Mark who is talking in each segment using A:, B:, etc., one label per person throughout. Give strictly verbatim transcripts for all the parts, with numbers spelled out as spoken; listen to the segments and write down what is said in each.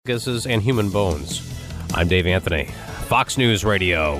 A: Guesses and human bones. I'm Dave Anthony, Fox News Radio.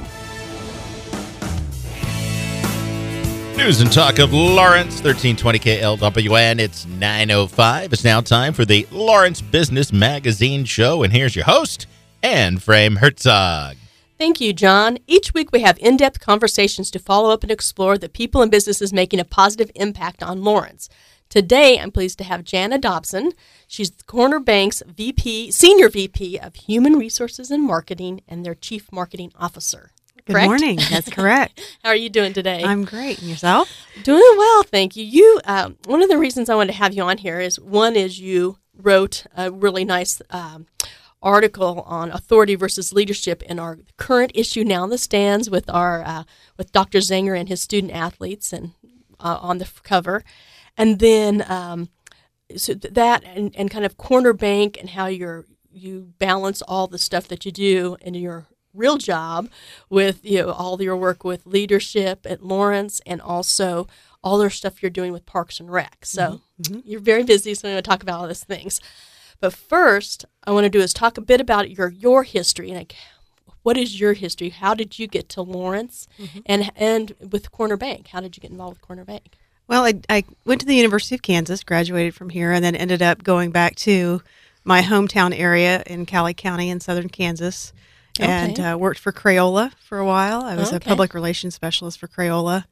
B: News and talk of Lawrence, thirteen twenty K L W N. It's nine oh five. It's now time for the Lawrence Business Magazine show. And here's your host, Anne Frame Herzog.
C: Thank you, John. Each week we have in-depth conversations to follow up and explore the people and businesses making a positive impact on Lawrence. Today, I'm pleased to have Jana Dobson. She's Corner Bank's V P, Senior V P of Human Resources and Marketing and their Chief Marketing Officer.
D: Good
C: Correct?
D: morning. That's correct.
C: How are you doing today?
D: I'm great. And yourself?
C: Doing well, thank you. You, um, one of the reasons I wanted to have you on here is, one is you wrote a really nice um, article on authority versus leadership in our current issue Now in the Stands with our uh, with Doctor Zenger and his student athletes and uh, on the cover. And then um, so that and, and kind of Corner Bank and how you're, you balance all the stuff that you do in your real job with, you know, all your work with leadership at Lawrence and also all their stuff you're doing with Parks and Rec. So mm-hmm. you're very busy, so I'm going to talk about all those things. But first, I want to do is talk a bit about your your history. Like, what is your history? How did you get to Lawrence mm-hmm. and and with Corner Bank? How did you get involved with Corner Bank?
D: Well, I, I went to the University of Kansas, graduated from here, and then ended up going back to my hometown area in Cowley County in southern Kansas, okay. and uh, worked for Crayola for a while. I was okay. a public relations specialist for Crayola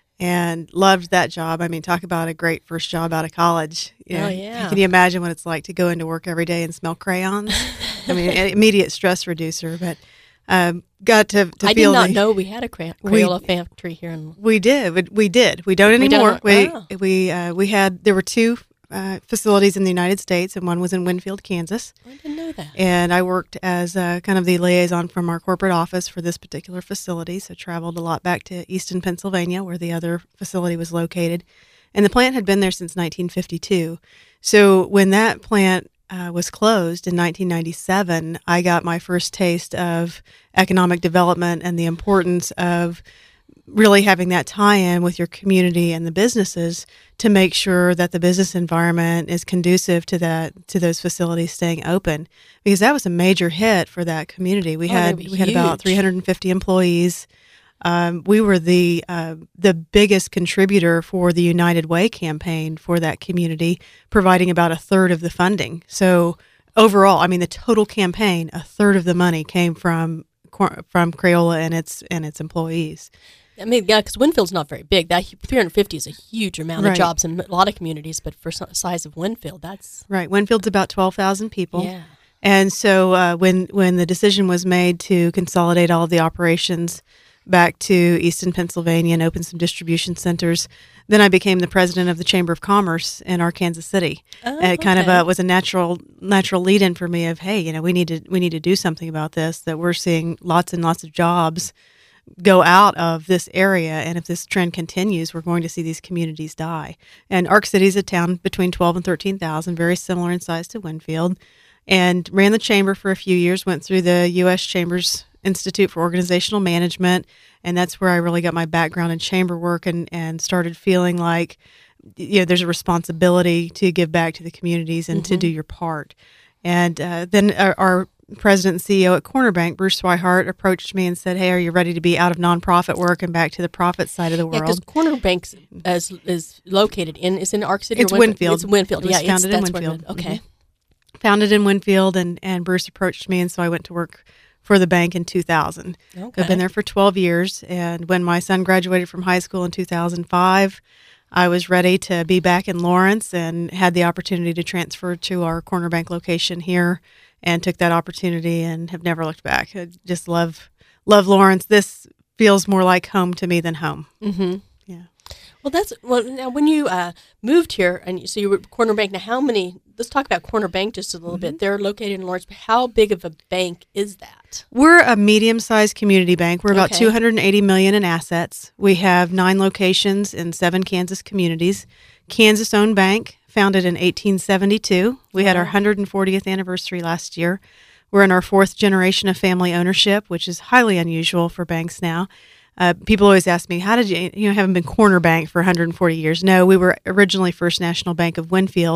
D: and loved that job. I mean, talk about a great first job out of college. You know,
C: oh, yeah.
D: Can you imagine what it's like to go into work every day and smell crayons? I mean, an immediate stress reducer, but Um, got to, to
C: I
D: feel
C: did not
D: the,
C: know we had a Cray- Crayola we, factory here. In
D: we did. We, we did. We don't anymore.
C: We, don't,
D: we
C: oh.
D: we uh, we had there were two uh, facilities in the United States, and one was in Winfield, Kansas.
C: I didn't know that.
D: And I worked as uh, kind of the liaison from our corporate office for this particular facility. So traveled a lot back to Easton, Pennsylvania, where the other facility was located. And the plant had been there since nineteen fifty-two. So when that plant Uh, was closed in nineteen ninety-seven, I got my first taste of economic development and the importance of really having that tie-in with your community and the businesses to make sure that the business environment is conducive to that, to those facilities staying open, because that was a major hit for that community. We
C: oh,
D: had we had about three hundred fifty employees. Um, we were the uh, the biggest contributor for the United Way campaign for that community, providing about a third of the funding. So overall, I mean, the total campaign, a third of the money came from from Crayola and its and its employees.
C: I mean, yeah, because Winfield's not very big. That three hundred fifty is a huge amount
D: right.
C: of jobs in a lot of communities, but for the size of Winfield, that's
D: right. Winfield's about twelve thousand people.
C: Yeah.
D: And so uh, when when the decision was made to consolidate all of the operations back to Easton, Pennsylvania, and open some distribution centers, then I became the president of the Chamber of Commerce in our Kansas City.
C: Oh,
D: and it kind
C: okay.
D: of uh, was a natural natural lead-in for me of, hey, you know, we need to we need to do something about this. That we're seeing lots and lots of jobs go out of this area, and if this trend continues, we're going to see these communities die. And Ark City is a town between twelve and thirteen thousand, very similar in size to Winfield, and ran the chamber for a few years. Went through the U S Chambers Institute for Organizational Management, and that's where I really got my background in chamber work and, and started feeling like, you know, there's a responsibility to give back to the communities and mm-hmm. to do your part. And uh, then our, our president and C E O at Corner Bank, Bruce Swihart, approached me and said, hey, are you ready to be out of nonprofit work and back to the profit side of the world?
C: Yeah, because Corner Bank is, is located in, is in Ark City?
D: It's
C: or
D: Winfield.
C: It's Winfield,
D: it was
C: yeah.
D: founded
C: it's,
D: in
C: that's
D: Winfield.
C: Where, okay.
D: Mm-hmm. Founded in Winfield, and, and Bruce approached me, and so I went to work for the bank in two thousand.
C: Okay.
D: I've been there for twelve years, and when my son graduated from high school in two thousand five, I was ready to be back in Lawrence and had the opportunity to transfer to our Corner Bank location here, and took that opportunity and have never looked back. I just love love Lawrence. This feels more like home to me than home.
C: Mm-hmm.
D: Yeah.
C: Well, that's well. Now, when you uh, moved here, and you, so you were at Corner Bank. Now, how many? Let's talk about Corner Bank just a little mm-hmm. bit. They're located in Lawrence. But how big of a bank is that?
D: We're a medium-sized community bank. We're about
C: okay.
D: two hundred eighty million dollars in assets. We have nine locations in seven Kansas communities. Kansas-owned bank, founded in eighteen seventy-two. We had our one hundred fortieth anniversary last year. We're in our fourth generation of family ownership, which is highly unusual for banks now. Uh, people always ask me, how did you, you know, haven't been Corner Bank for one hundred forty years? No, we were originally First National Bank of Winfield,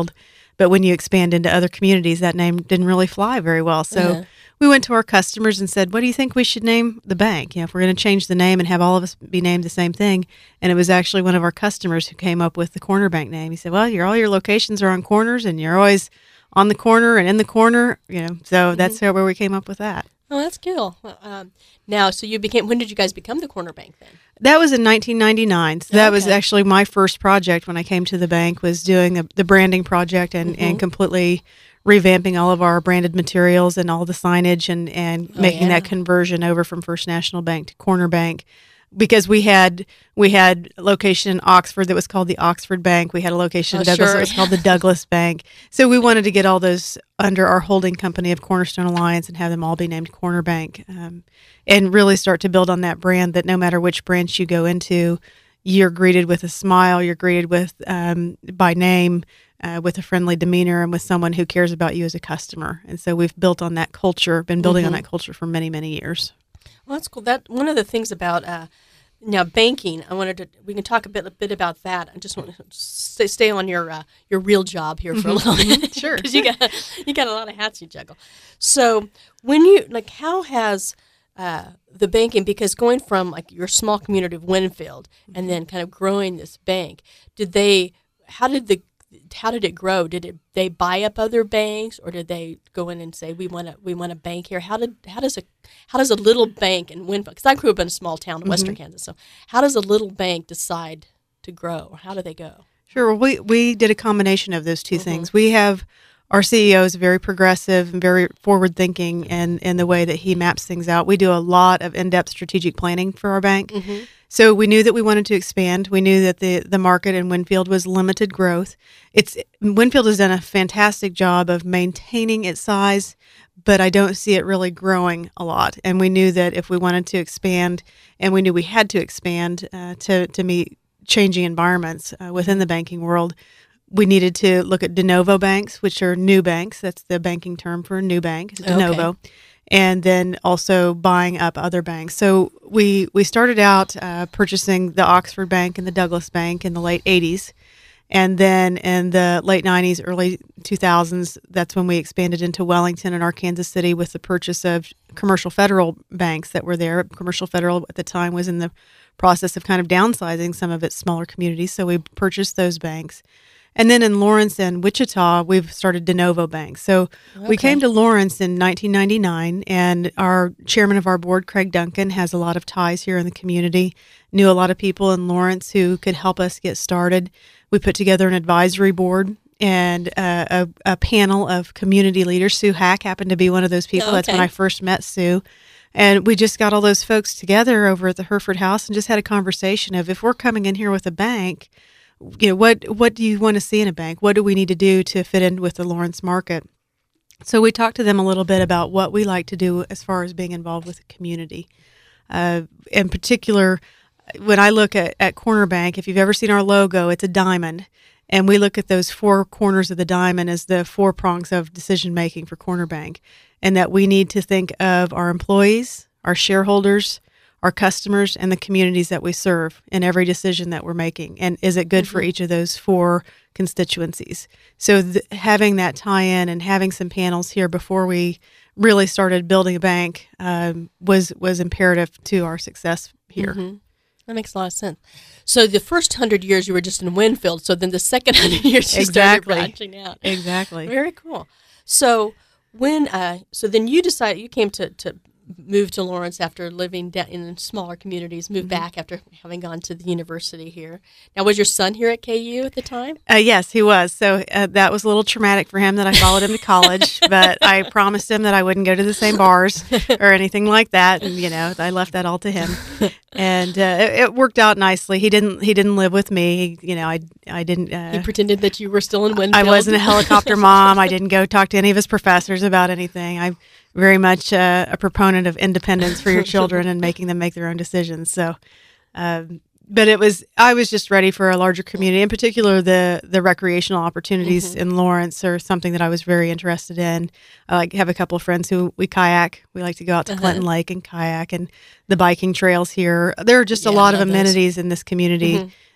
D: But when you expand into other communities, that name didn't really fly very well. So
C: Uh-huh.
D: we went to our customers and said, what do you think we should name the bank? You know, if we're going to change the name and have all of us be named the same thing. And it was actually one of our customers who came up with the Corner Bank name. He said, well, your all your locations are on corners and you're always on the corner and in the corner, you know. So that's
C: Mm-hmm.
D: where we came up with that.
C: Oh, that's cool. Well, Um, now, so you became. When did you guys become the Corner Bank then?
D: That was in nineteen ninety-nine. So that was
C: Okay.
D: actually my first project when I came to the bank, was doing the, the branding project and,
C: Mm-hmm.
D: and completely revamping all of our branded materials and all the signage and, and
C: Oh,
D: making
C: yeah.
D: that conversion over from First National Bank to Corner Bank. Because we had we had a location in Oxford that was called the Oxford Bank. We had a location in
C: Oh,
D: Douglas
C: sure.
D: that was called the Douglas Bank. So we wanted to get all those under our holding company of Cornerstone Alliance and have them all be named Corner Bank, um, and really start to build on that brand that no matter which branch you go into, you're greeted with a smile, you're greeted with um, by name, uh, with a friendly demeanor, and with someone who cares about you as a customer. And so we've built on that culture, been building on
C: Mm-hmm.
D: that culture for many, many years.
C: Well, that's cool. That one of the things about uh, now banking. I wanted to. We can talk a bit, a bit about that. I just want to stay, stay on your uh, your real job here for a little bit,
D: Sure.
C: because you got you got a lot of hats you juggle. So when you like, how has uh, the banking? Because going from like your small community of Winfield and then kind of growing this bank, did they? How did the how did it grow? Did it they buy up other banks, or did they go in and say we want to we want a bank here? How did how does a how does a little bank in Winfield? Because I grew up in a small town in Western Kansas, so how does a little bank decide to grow, or how do they go?
D: Sure. Well, we, we did a combination of those two things. We have our C E O is very progressive and very forward thinking in, in the way that he maps things out. We do a lot of in-depth strategic planning for our bank. So we knew that we wanted to expand. We knew that the, the market in Winfield was limited growth. It's Winfield has done a fantastic job of maintaining its size, but I don't see it really growing a lot. And we knew that if we wanted to expand, and we knew we had to expand uh, to, to meet changing environments uh, within the banking world, we needed to look at de novo banks, which are new banks. That's the banking term for a new bank, is de
C: Okay.
D: novo. And then also buying up other banks. So we we started out uh, purchasing the Oxford Bank and the Douglas Bank in the late eighties. And then in the late nineties, early two thousands, that's when we expanded into Wellington and our Kansas City with the purchase of Commercial Federal banks that were there. Commercial Federal at the time was in the process of kind of downsizing some of its smaller communities. So we purchased those banks. And then in Lawrence and Wichita, we've started de novo banks. So we came to Lawrence in nineteen ninety-nine, and our chairman of our board, Craig Duncan, has a lot of ties here in the community, knew a lot of people in Lawrence who could help us get started. We put together an advisory board and uh, a, a panel of community leaders. Sue Hack happened to be one of those people.
C: Oh,
D: That's when
C: okay.
D: I first met Sue. And we just got all those folks together over at the Hereford House and just had a conversation of, if we're coming in here with a bank, you know, what what do you want to see in a bank? What do we need to do to fit in with the Lawrence market? So we talked to them a little bit about what we like to do as far as being involved with the community. Uh, in particular, when I look at, at Corner Bank, if you've ever seen our logo, it's a diamond. And we look at those four corners of the diamond as the four prongs of decision making for Corner Bank. And that we need to think of our employees, our shareholders, our customers, and the communities that we serve in every decision that we're making. And is it good for each of those four constituencies? So th- having that tie-in and having some panels here before we really started building a bank um, was was imperative to our success here.
C: Mm-hmm. That makes a lot of sense. So the first hundred years you were just in Winfield. So then the second hundred years you
D: Exactly.
C: started branching out.
D: Exactly.
C: Very cool. So when uh, so then you decided you came to, to move to Lawrence after living down in smaller communities. Moved back after having gone to the university here. Now, was your son here at K U at the time?
D: Uh, yes, he was. So uh, that was a little traumatic for him that I followed him to college, but I promised him that I wouldn't go to the same bars or anything like that. And, you know, I left that all to him. And uh, it, it worked out nicely. He didn't he didn't live with me. You know, I, I didn't. Uh,
C: He pretended that you were still in Winfield.
D: I wasn't a helicopter mom. I didn't go talk to any of his professors about anything. I'm very much uh, a proponent of independence for your children and making them make their own decisions. So, um, but it was I was just ready for a larger community. In particular, the the recreational opportunities
C: Mm-hmm.
D: in Lawrence are something that I was very interested in. I like have a couple of friends who we kayak. We like to go out to
C: Uh-huh.
D: Clinton Lake and kayak, and the biking trails here. There are just
C: Yeah,
D: a lot of
C: love those.
D: amenities in this community.
C: Mhm.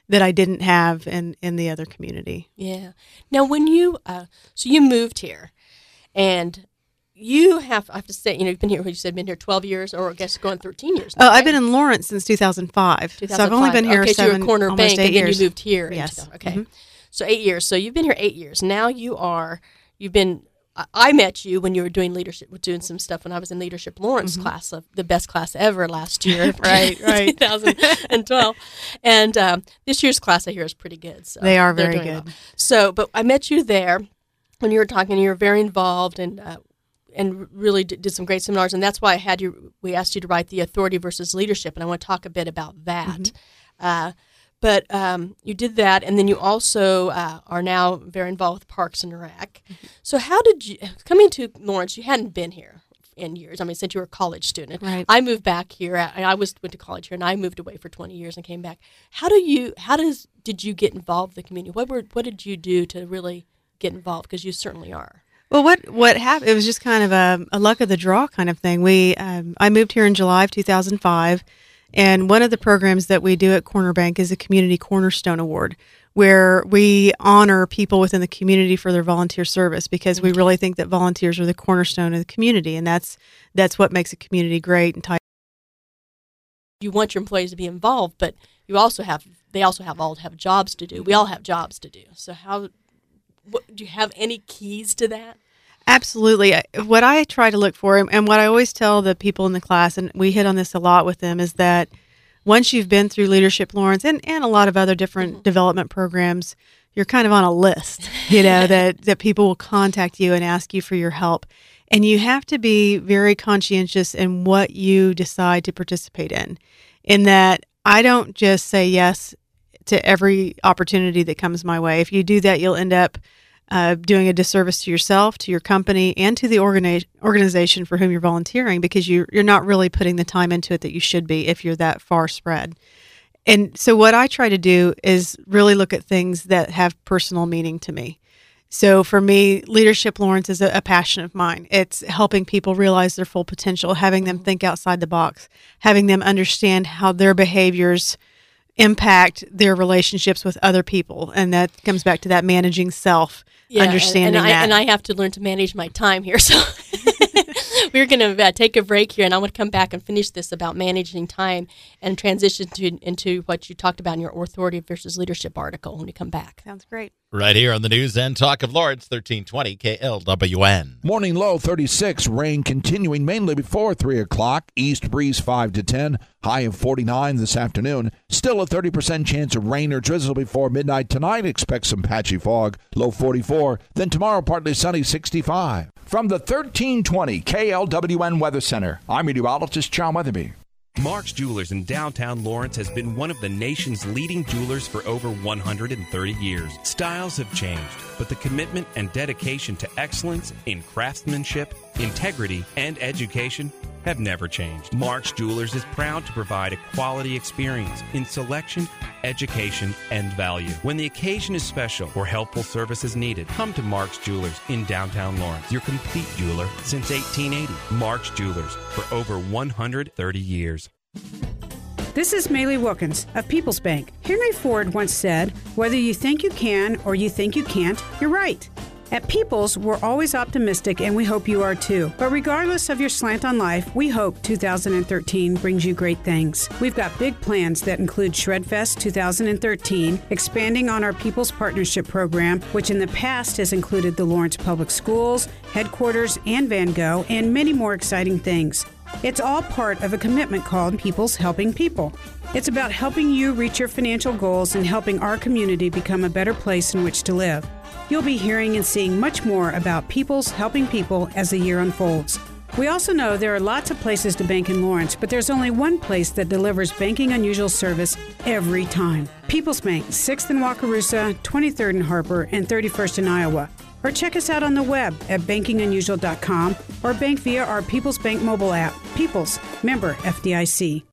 D: that I didn't have in, in the other community.
C: Yeah. Now, when you, uh, so you moved here, and you have, I have to say, you know, you've been here, you said been here twelve years, or I guess going thirteen years now,
D: Oh,
C: right?
D: I've been in Lawrence since two thousand five.
C: two thousand five.
D: So I've only been here
C: okay,
D: seven,
C: so you were Corner
D: almost
C: Bank,
D: eight
C: and
D: years.
C: then you moved here. in
D: Yes.
C: two thousand Okay.
D: Mhm.
C: So eight years. So you've been here eight years. Now you are, you've been, I- I met you when you were doing leadership, doing some stuff when I was in Leadership Lawrence
D: Mm-hmm.
C: class, of the best class ever last year.
D: Right, right.
C: twenty twelve. And um, this year's class I hear is pretty good. So
D: They are
C: they're
D: very
C: doing
D: good.
C: well. So, but I met you there when you were talking, you were very involved and uh, and really did, did some great seminars. And that's why I had you, we asked you to write The Authority versus Leadership. And I want to talk a bit about that.
D: Mm-hmm.
C: Uh, but um, you did that. And then you also uh, are now very involved with Parks and Rec.
D: Mm-hmm.
C: So how did you, coming to Lawrence, you hadn't been here in years. I mean, since you were a college student.
D: Right.
C: I moved back here. I, I was went to college here, and I moved away for twenty years and came back. How do you? How does did you get involved in the community? What were what did you do to really get involved? Because you certainly are.
D: Well, what what happened? It was just kind of a, a luck of the draw kind of thing. We um, I moved here in July of two thousand five, and one of the programs that we do at Corner Bank is a Community Cornerstone Award, where we honor people within the community for their volunteer service, because we really think that volunteers are the cornerstone of the community, and that's that's what makes a community great and tight.
C: You want your employees to be involved, but you also have they also have all have jobs to do. We all have jobs to do. So how what, do you have any keys to that?
D: Absolutely. I- What I try to look for, and and what I always tell the people in the class, and we hit on this a lot with them, is that once you've been through Leadership Lawrence and, and a lot of other different
C: Mm-hmm.
D: development programs, you're kind of on a list, you know, that, that people will contact you and ask you for your help. And you have to be very conscientious in what you decide to participate in, in that I don't just say yes to every opportunity that comes my way. If you do that, you'll end up uh, doing a disservice to yourself, to your company, and to the organi- organization for whom you're volunteering, because you, you're not really putting the time into it that you should be if you're that far spread. And so what I try to do is really look at things that have personal meaning to me. So for me, Leadership Lawrence is a, a passion of mine. It's helping people realize their full potential, having them think outside the box, having them understand how their behaviors impact their relationships with other people. And that comes back to that managing self,
C: Yeah, and-
D: understanding
C: and, I,
D: that.
C: and I have to learn to manage my time here. So we're going to uh, take a break here, and I want to come back and finish this about managing time and transition to into what you talked about in your Authority versus Leadership article when we come back.
D: Sounds great.
B: Right here on the News and Talk of Lawrence, thirteen twenty K L W N.
E: Morning low thirty-six, rain continuing mainly before three o'clock. East breeze five to ten, high of forty-nine this afternoon. Still a thirty percent chance of rain or drizzle before midnight tonight. Expect some patchy fog, low forty-four. Then tomorrow partly sunny, sixty-five. From the thirteen twenty K L W N Weather Center, I'm meteorologist John Weatherby.
F: Mark's Jewelers in downtown Lawrence has been one of the nation's leading jewelers for over one hundred thirty years. Styles have changed, but the commitment and dedication to excellence in craftsmanship, integrity, and education have never changed. Mark's Jewelers is proud to provide a quality experience in selection, education, and value. When the occasion is special or helpful service is needed, come to Mark's Jewelers in downtown Lawrence, your complete jeweler since eighteen eighty. Mark's Jewelers for over one hundred thirty years.
G: This is Maylee Wilkins of People's Bank. Henry Ford once said, whether you think you can or you think you can't, you're right. At People's, we're always optimistic, and we hope you are too. But regardless of your slant on life, we hope two thousand thirteen brings you great things. We've got big plans that include Shredfest two thousand thirteen, expanding on our People's Partnership Program, which in the past has included the Lawrence Public Schools, headquarters, and Van Gogh, and many more exciting things. It's all part of a commitment called People's Helping People. It's about helping you reach your financial goals and helping our community become a better place in which to live. You'll be hearing and seeing much more about People's Helping People as the year unfolds. We also know there are lots of places to bank in Lawrence, but there's only one place that delivers banking unusual service every time. People's Bank, sixth in Wakarusa, twenty-third in Harper, and thirty-first in Iowa. Or check us out on the web at banking unusual dot com or bank via our People's Bank mobile app. People's, member F D I C.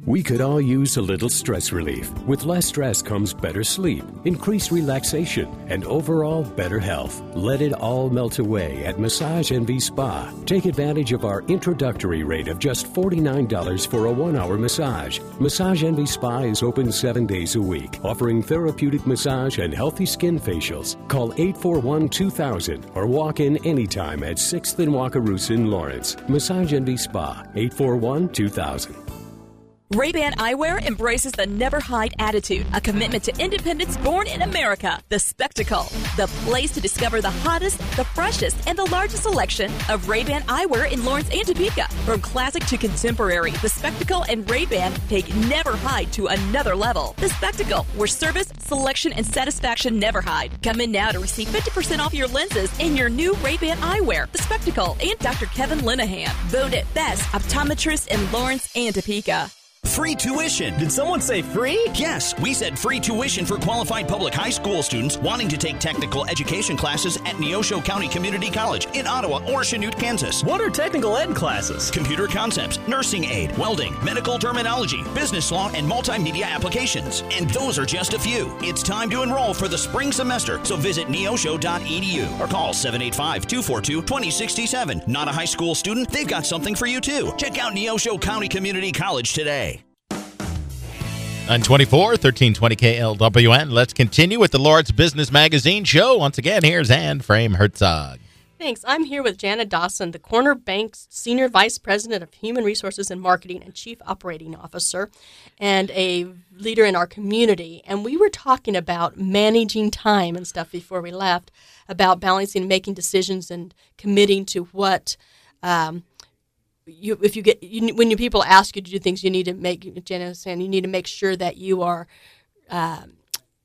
H: We could all use a little stress relief. With less stress comes better sleep, increased relaxation, and overall better health. Let it all melt away at Massage Envy Spa. Take advantage of our introductory rate of just forty-nine dollars for a one-hour massage. Massage Envy Spa is open seven days a week, offering therapeutic massage and healthy skin facials. Call eight four one, two thousand or walk in anytime at sixth and Wakarusa in Lawrence. Massage Envy Spa, eight four one, two thousand.
I: Ray-Ban Eyewear embraces the never hide attitude, a commitment to independence born in America. The Spectacle, the place to discover the hottest, the freshest, and the largest selection of Ray-Ban eyewear in Lawrence and Topeka. From classic to contemporary, the Spectacle and Ray-Ban take never hide to another level. The Spectacle, where service, selection, and satisfaction never hide. Come in now to receive fifty percent off your lenses and your new Ray-Ban eyewear. The Spectacle and Doctor Kevin Linehan, voted best optometrist in Lawrence and Topeka.
J: Free tuition. Did someone say free? Yes, we said free tuition for qualified public high school students wanting to take technical education classes at Neosho County Community College in Ottawa or Chanute, Kansas.
K: What are technical ed classes?
J: Computer concepts, nursing aid, welding, medical terminology, business law, and multimedia applications. And those are just a few. It's time to enroll for the spring semester, so visit neosho dot e d u or call seven eight five, two four two, two zero six seven. Not a high school student? They've got something for you too. Check out Neosho County Community College today.
B: nine twenty-four, thirteen twenty K L W N. Let's continue with the Lawrence Business Magazine show. Once again, here's Ann Frame Herzog.
C: Thanks. I'm here with Jana Dawson, the Corner Bank's Senior Vice President of Human Resources and Marketing and Chief Operating Officer, and a leader in our community. And we were talking about managing time and stuff before we left, about balancing, making decisions, and committing to what um, You, if you get you, when you people ask you to do things, you need to make. Jenna was saying you need to make sure that you are um,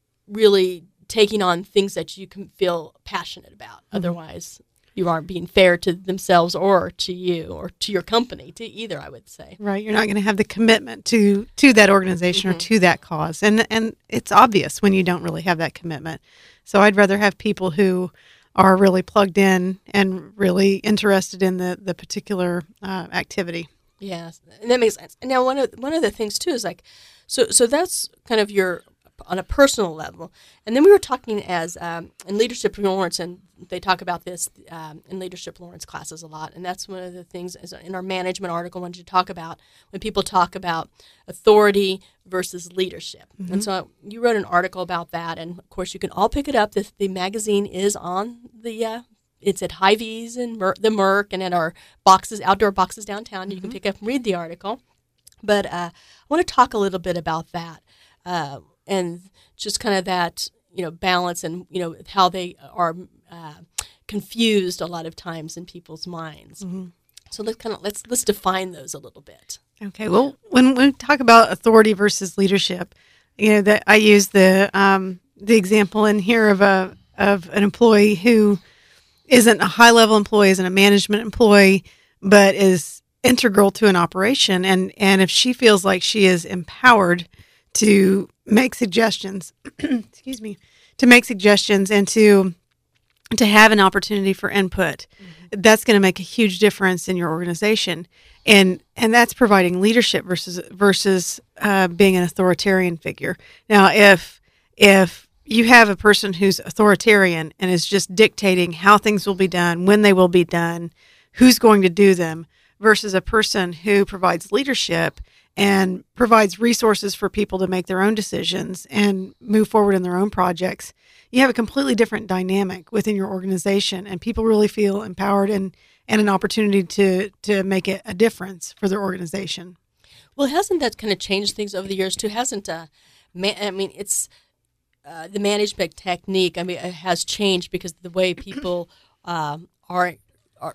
C: really taking on things that you can feel passionate about. Mm-hmm. Otherwise, you aren't being fair to themselves or to you or to your company, to either. I would say.
D: Right, you're not going to have the commitment to to that organization mm-hmm. or to that cause, and and it's obvious when you don't really have that commitment. So I'd rather have people who are really plugged in and really interested in the, the particular uh, activity.
C: Yes, and that makes sense. And now one of one of the things too is like, so so that's kind of your on a personal level. And then we were talking as um, in Leadership Lawrence, and they talk about this um, in Leadership Lawrence classes a lot. And that's one of the things as in our management article I wanted to talk about when people talk about authority versus leadership. Mm-hmm. And so you wrote an article about that. And of course, you can all pick it up. The, the magazine is on the uh, it's at Hy-Vee's and Mer- the Merck and at our boxes, outdoor boxes downtown. Mm-hmm. You can pick up and read the article. But uh, I want to talk a little bit about that. Uh, and just kind of that, you know, balance and, you know, how they are uh, confused a lot of times in people's minds. Mm-hmm. So let's kind of, let's, let's define those a little bit.
D: Okay. Well, when we talk about authority versus leadership, you know, that I use the, um, the example in here of a, of an employee who isn't a high level employee, isn't a management employee, but is integral to an operation. And, and if she feels like she is empowered to make suggestions, excuse me, to make suggestions and to to have an opportunity for input, mm-hmm. that's going to make a huge difference in your organization, and and that's providing leadership versus versus uh, being an authoritarian figure. Now, if if you have a person who's authoritarian and is just dictating how things will be done, when they will be done, who's going to do them, versus a person who provides leadership and provides resources for people to make their own decisions and move forward in their own projects, you have a completely different dynamic within your organization, and people really feel empowered and, and an opportunity to, to make a, a difference for their organization.
C: Well, hasn't that kind of changed things over the years too? Hasn't, uh, man, I mean, it's uh, the management technique, I mean, it has changed because the way people um, are, are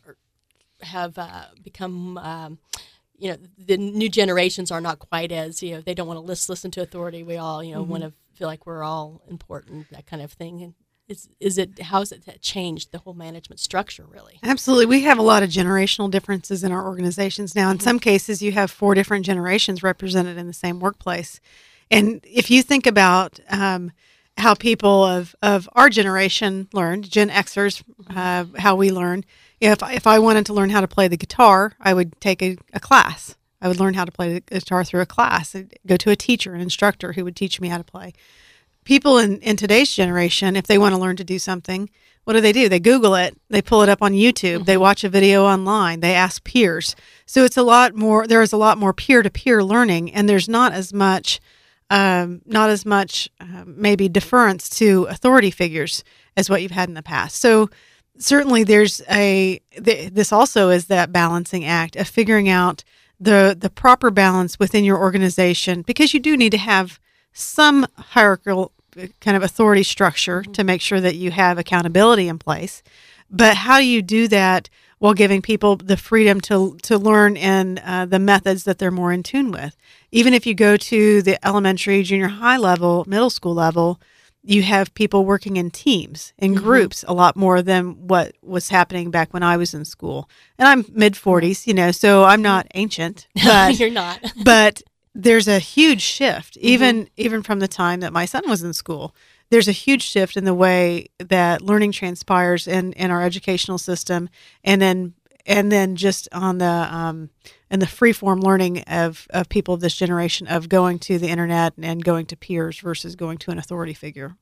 C: have uh, become, um, you know, the new generations are not quite as, you know, they don't want to listen, listen to authority. We all, you know, mm-hmm. want to feel like we're all important, that kind of thing. And is, is it, how has it changed the whole management structure, really?
D: Absolutely. We have a lot of generational differences in our organizations now. In mm-hmm. some cases, you have four different generations represented in the same workplace. And if you think about um, how people of, of our generation learned, Gen Xers, uh, how we learn, if if I wanted to learn how to play the guitar, I would take a, a class. I would learn how to play the guitar through a class. I'd go to a teacher, an instructor who would teach me how to play. People in, in today's generation, if they want to learn to do something, what do they do? They Google it. They pull it up on YouTube. Mm-hmm. They watch a video online. They ask peers. So it's a lot more, there is a lot more peer-to-peer learning, and there's not as much, um, not as much uh, maybe deference to authority figures as what you've had in the past. So certainly there's a, th- this also is that balancing act of figuring out the the proper balance within your organization, because you do need to have some hierarchical kind of authority structure mm-hmm. to make sure that you have accountability in place. But how do you do that while giving people the freedom to to learn in uh, the methods that they're more in tune with? Even if you go to the elementary, junior high level, middle school level, you have people working in teams, in mm-hmm. groups, a lot more than what was happening back when I was in school. And I'm mid forties, you know, so I'm not ancient. But,
C: You're not.
D: But there's a huge shift, even mm-hmm. even from the time that my son was in school. There's a huge shift in the way that learning transpires in, in our educational system, and then and then just on the um, and the free-form learning of, of people of this generation, of going to the internet and going to peers versus going to an authority figure.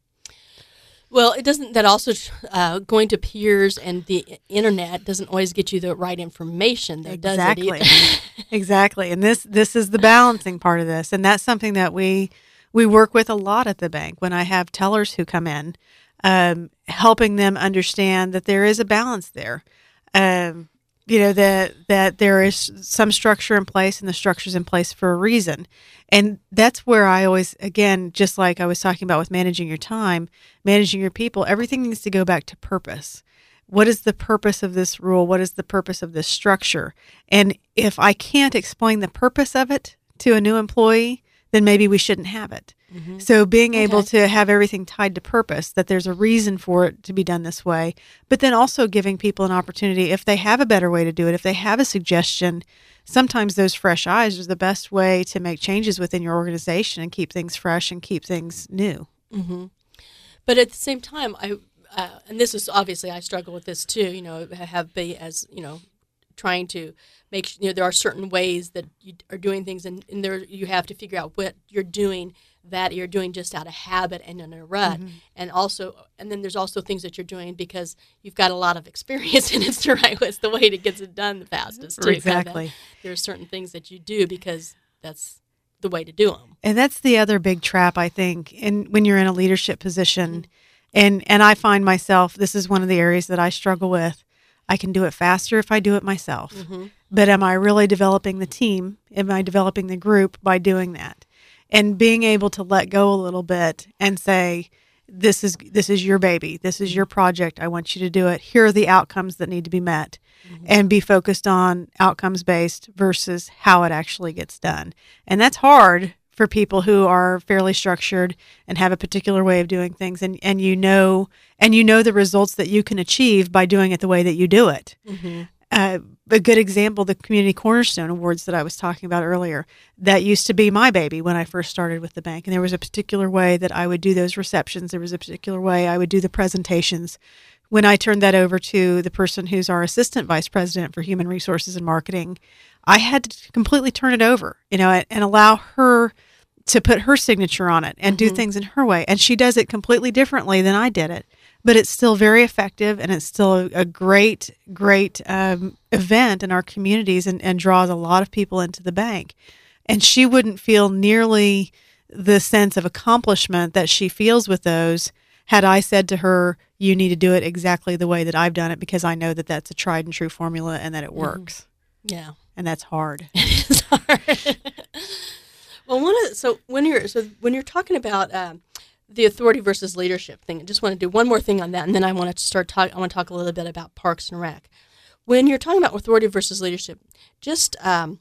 C: Well, it doesn't. That also uh, going to peers and the internet doesn't always get you the right information, though,
D: exactly.
C: does it? Exactly.
D: Exactly. And this this is the balancing part of this, and that's something that we we work with a lot at the bank. When I have tellers who come in, um, helping them understand that there is a balance there. Um, you know, that that there is some structure in place, and the structure's in place for a reason. And that's where I always, again, just like I was talking about with managing your time, managing your people, everything needs to go back to purpose. What is the purpose of this rule? What is the purpose of this structure? And if I can't explain the purpose of it to a new employee, then maybe we shouldn't have it. Mm-hmm. So being able okay. to have everything tied to purpose, that there's a reason for it to be done this way, but then also giving people an opportunity, if they have a better way to do it, if they have a suggestion, sometimes those fresh eyes is the best way to make changes within your organization and keep things fresh and keep things new.
C: Mm-hmm. But at the same time, I uh, and this is obviously I struggle with this too. You know, have be as you know, trying to make you know there are certain ways that you are doing things, and, and there you have to figure out what you're doing that you're doing just out of habit and in a rut, mm-hmm. and also and then there's also things that you're doing because you've got a lot of experience, and it's the right it's the way to get it done the fastest too.
D: Exactly.
C: Kind of, there are certain things that you do because that's the way to do them.
D: And that's the other big trap, I think, in when you're in a leadership position. Mm-hmm. And and I find myself, this is one of the areas that I struggle with. I can do it faster if I do it myself. Mm-hmm. But am I really developing the team? Am I developing the group by doing that? And being able to let go a little bit and say, this is this is your baby. This is your project. I want you to do it. Here are the outcomes that need to be met. Mm-hmm. And be focused on outcomes-based versus how it actually gets done. And that's hard for people who are fairly structured and have a particular way of doing things, and, and you know and you know the results that you can achieve by doing it the way that you do it. Mm-hmm. Uh, a good example, the Community Cornerstone Awards that I was talking about earlier, that used to be my baby when I first started with the bank, and there was a particular way that I would do those receptions. There was a particular way I would do the presentations. When I turned that over to the person who's our Assistant Vice President for Human Resources and Marketing, I had to completely turn it over, you know, and, and allow her to put her signature on it and mm-hmm. do things in her way. And she does it completely differently than I did it, but it's still very effective, and it's still a, a great, great um, event in our communities, and, and draws a lot of people into the bank. And she wouldn't feel nearly the sense of accomplishment that she feels with those had I said to her, you need to do it exactly the way that I've done it, because I know that that's a tried and true formula and that it works.
C: Mm-hmm. Yeah.
D: And that's hard.
C: It is hard. Well, one of the, so when you're so when you're talking about um, the authority versus leadership thing, I just want to do one more thing on that, and then I want to start talk. I want to talk a little bit about Parks and Rec. When you're talking about authority versus leadership, just um,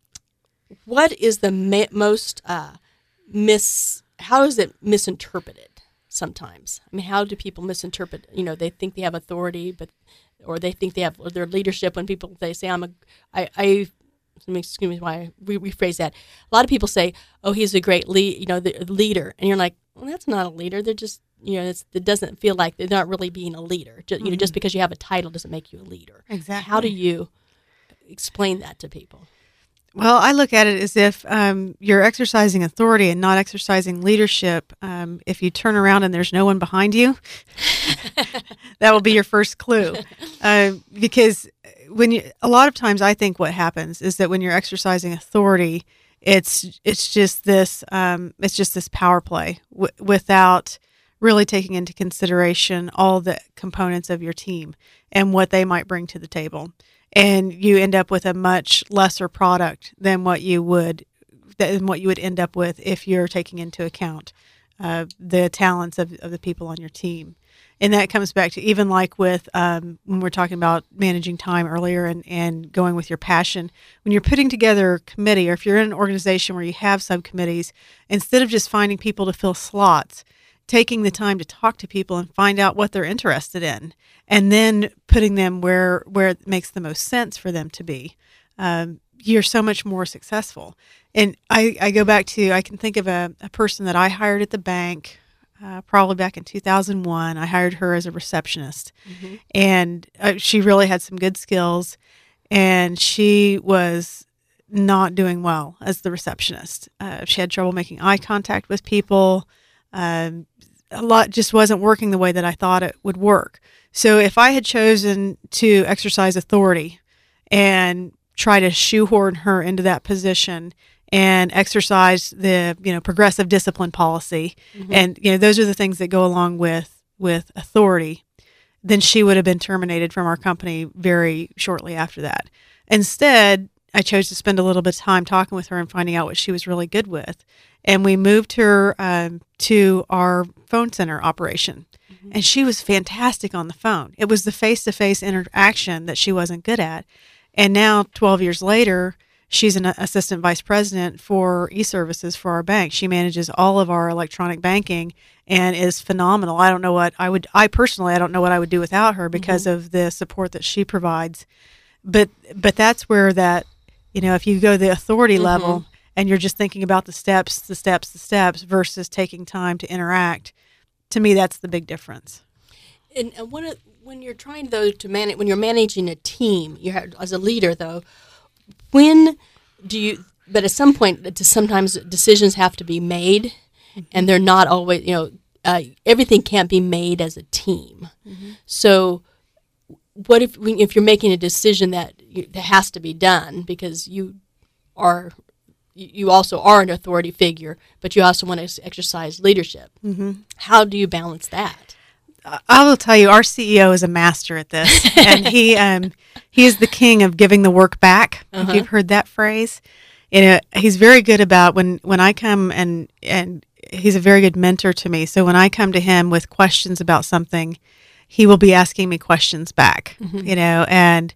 C: what is the ma- most uh, mis? How is it misinterpreted? Sometimes, I mean, how do people misinterpret? You know, they think they have authority, but or they think they have their leadership. When people they say, "I'm a," I, I excuse me, why I re- rephrase that. A lot of people say, "Oh, he's a great lead," you know, the leader, and you're like, "Well, that's not a leader. They're just, you know, it's, it doesn't feel like they're not really being a leader. Just, mm-hmm. you know, just because you have a title doesn't make you a leader."
D: Exactly.
C: How do you explain that to people?
D: Well, I look at it as if um, you're exercising authority and not exercising leadership. Um, if you turn around and there's no one behind you, that will be your first clue. Uh, because when you, a lot of times I think what happens is that when you're exercising authority, it's it's just this um, it's just this power play w- without really taking into consideration all the components of your team and what they might bring to the table. And you end up with a much lesser product than what you would than what you would end up with if you're taking into account uh, the talents of, of the people on your team. And that comes back to even like with um, when we're talking about managing time earlier and, and going with your passion. When you're putting together a committee, or if you're in an organization where you have subcommittees, instead of just finding people to fill slots, taking the time to talk to people and find out what they're interested in, and then putting them where where it makes the most sense for them to be, um, you're so much more successful. And I, I go back to, I can think of a, a person that I hired at the bank uh, probably back in two thousand one. I hired her as a receptionist, mm-hmm. and uh, she really had some good skills, and she was not doing well as the receptionist. Uh, she had trouble making eye contact with people. Um, a lot just wasn't working the way that I thought it would work. So if I had chosen to exercise authority and try to shoehorn her into that position and exercise the, you know, progressive discipline policy, mm-hmm. and, you know, those are the things that go along with, with authority, then she would have been terminated from our company very shortly after that. Instead, I chose to spend a little bit of time talking with her and finding out what she was really good with. And we moved her um, to our phone center operation. Mm-hmm. And she was fantastic on the phone. It was the face-to-face interaction that she wasn't good at. And now, twelve years later, she's an assistant vice president for e-services for our bank. She manages all of our electronic banking and is phenomenal. I don't know what I would, I personally, I don't know what I would do without her because mm-hmm. of the support that she provides. But, but that's where that, you know, if you go the authority mm-hmm. level, and you're just thinking about the steps, the steps, the steps versus taking time to interact, to me, that's the big difference.
C: And, and when, it, when you're trying, though, to manage, when you're managing a team, you have, as a leader, though, when do you, but at some point, sometimes decisions have to be made, mm-hmm. and they're not always, you know, uh, everything can't be made as a team. Mm-hmm. So what if, if you're making a decision that, you, that has to be done because you are, you also are an authority figure, but you also want to exercise leadership. Mm-hmm. How do you balance that?
D: I will tell you, our C E O is a master at this, and he um, he is the king of giving the work back. Uh-huh. If you've heard that phrase, you know, he's very good about when, when I come and and he's a very good mentor to me. So when I come to him with questions about something, he will be asking me questions back. Mm-hmm. You know, and